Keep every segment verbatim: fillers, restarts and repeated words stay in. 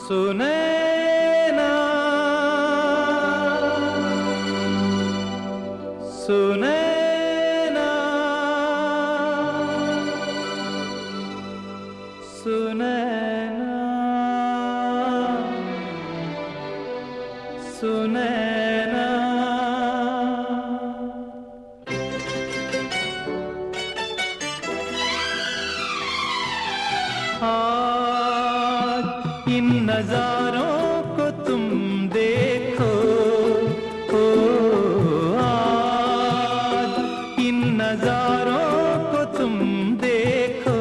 सुनैना सुनैना सुनैना सुनैना आज इन नजारों को तुम देखो, ओ आज इन नजारों को तुम देखो,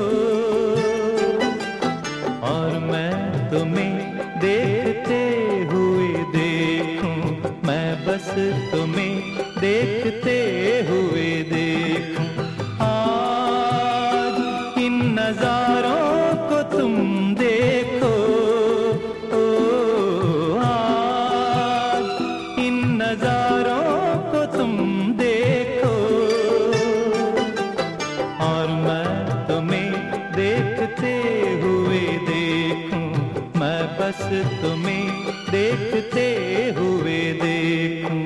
और मैं तुम्हें देखते हुए देखूं, मैं बस तुम्हें देखते हुए देखूं। आज इन नजारों को तुम देखो, ओ आज इन नजारों को तुम देखो, और मैं तुम्हें देखते हुए देखूं, मैं बस तुम्हें देखते हुए देखूं।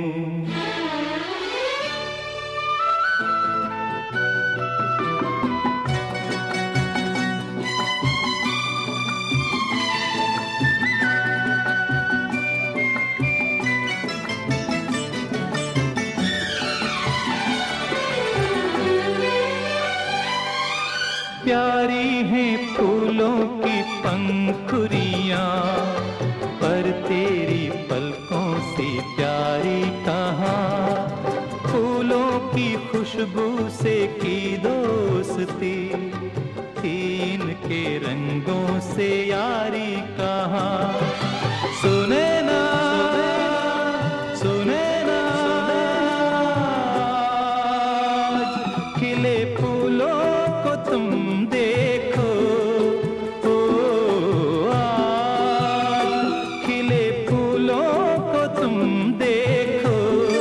प्यारी हैं फूलों की पंखुड़ियां, पर तेरी पलकों से प्यारी कहाँ। फूलों की खुशबू से की दोस्ती, तीन के रंगों से यारी कहाँ। सुनैना सुनैना आज खिले फूलों को तुम देखो, ओ आज खिले फूलों को तुम देखो,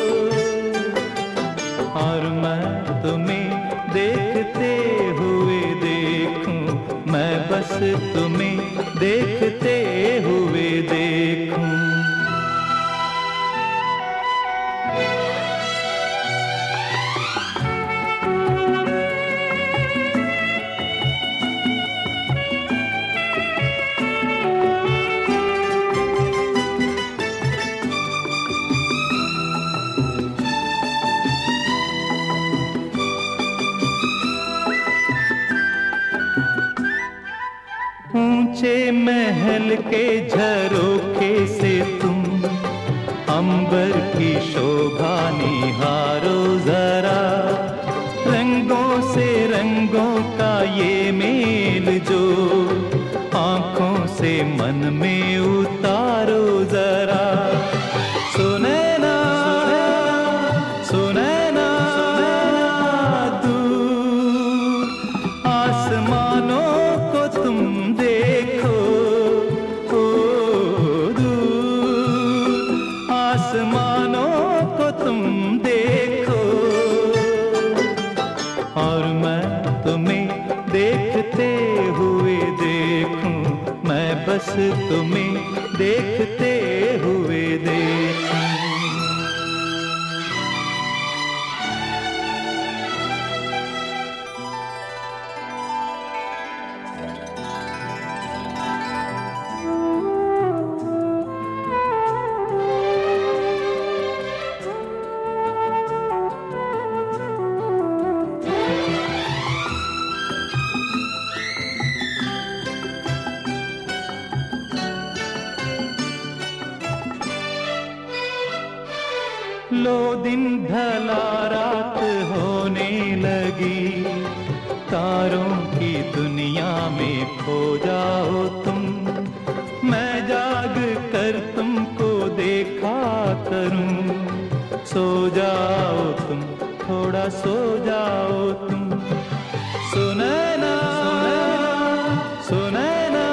और मैं तुम्हें देखते हुए देखूं, मैं बस तुम्हें देखते हुए देखूं। ऊंचे महल के झरोखे से तुम अंबर की शोभा निहारो जरा, रंगों से रंगों का ये मेल जो आंखों से मन में उतारो जरा। सुनैना सुनैना दूर आसमानों को तुम देखो, ओ दूर आसमानों को तुम देखो, और मैं तुम्हें देखते हुए देखूं, मैं बस तुम्हें देखते हुए देखूं। लो दिन ढला रात होने लगी, तारों की दुनिया में खो जाओ तुम, मैं जाग कर तुमको देखा करूं। सो जाओ तुम, थोड़ा सो जाओ तुम। सुनैना सुनैना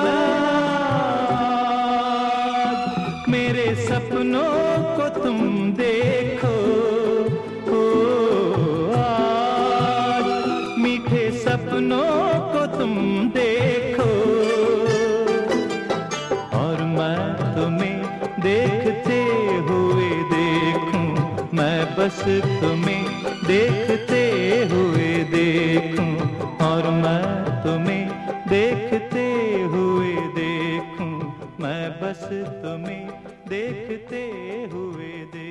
मेरे सपनों को तुम देखो, ओ आज मीठे सपनों को तुम देखो, और बस तुम्हें देखते हुए देखूं, और मैं तुम्हें देखते हुए देखूं, मैं बस तुम्हें देखते हुए देखूं।